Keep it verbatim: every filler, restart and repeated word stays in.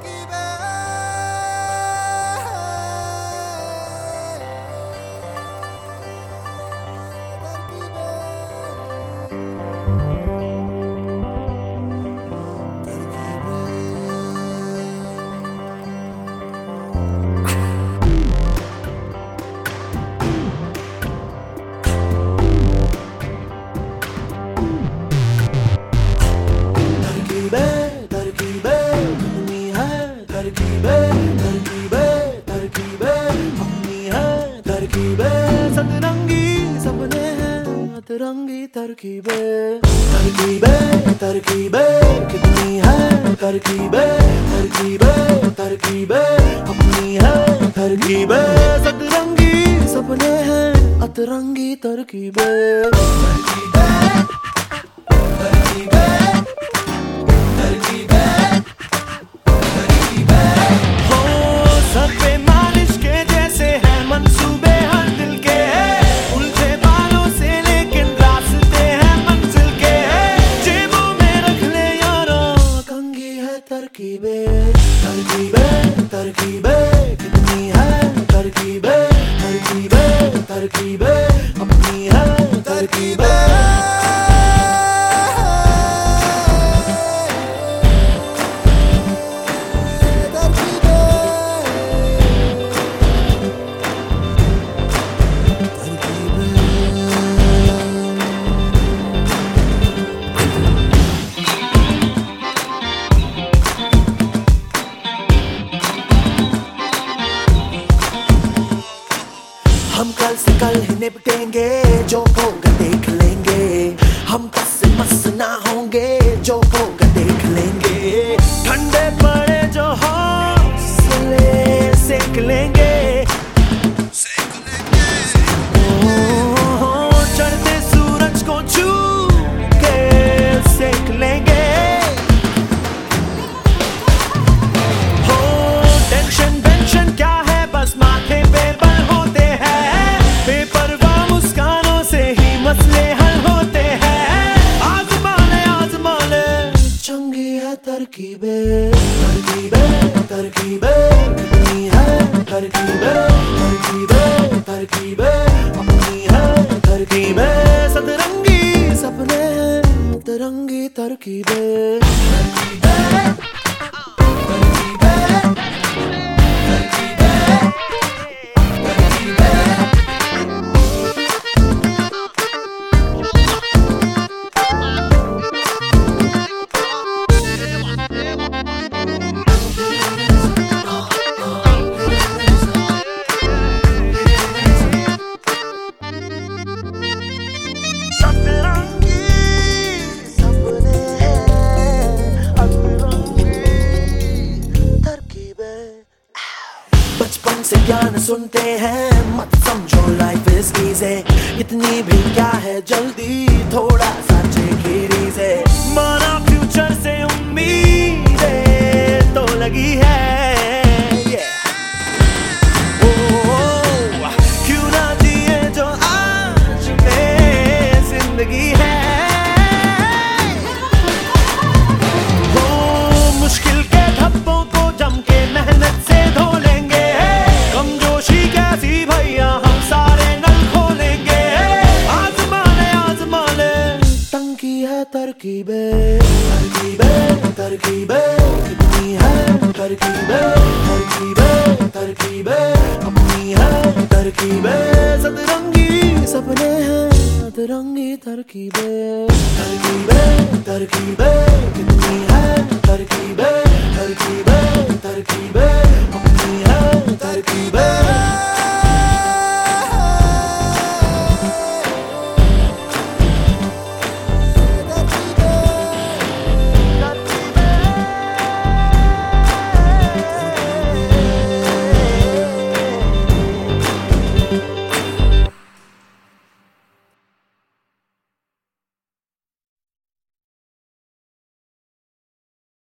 अतरंगी तरकीबें तरकीबें तरकीबें कितनी है तरकीबें तरकीबें तरकीबें अपनी है तरकीबें सतरंगी सपने हैं अतरंगी तरकीबें तरकीबें तरकीबें तरकीबें तरकीबें हो सर पे मालिश के जैसे है मंसूबे हर दिल के उलझे बालों से लेकिन रास्ते हैं मंजिल के जेबों में रख ले यारो कंघी है तरकीबें तरकीबें तरकीबें कितनी है तरकीबें तरकीबें तरकीबें अपनी है तरकीबें हम कल से कल ही निपटेंगे जो होगा देख लेंगे हम बस मस ना होंगे जो होगा देख लेंगे ठंडे पड़े जो हौसले सेक लेंगे सेक लेंगे ओ, चढ़ते सूरज को छू के सेक लेंगे हो टेंशन वेंशन क्या है बस माथे पे बल होते हैं बेपरवाह मुस्कानों से ही मसले हल होते हैं आजमा ले आजमा ले चंगी है तरकीबें तरकीबें तरकीबें कितनी है तरकीबें तरकीबें तरकीबें अपनी है तरकीबें सतरंगी सपने हैं तरंगी तरकीबें तरकीबें बचपन से ज्ञान सुनते हैं मत समझो लाइफ इज इजी इतनी भी क्या है जल्दी थोड़ा सा चेक से माना फ्यूचर से उम्मीदें तो लगी है yeah. oh, क्यों ना जिए जो आज में जिंदगी है oh, मुश्किल के धब्बों को जम के मेहनत से धो लेंगे भैया हम सारे नल खोलेंगे आजमा ले आजमा ले टंकी है तरकीबें तरकीबें तरकीबें कितनी है तरकीबें तरकीबें तरकीबें अपनी है तरकीबें सतरंगी सपने हैं तरंगी तरकीबें तरकीबें तरकीबें कितनी है तरकीबें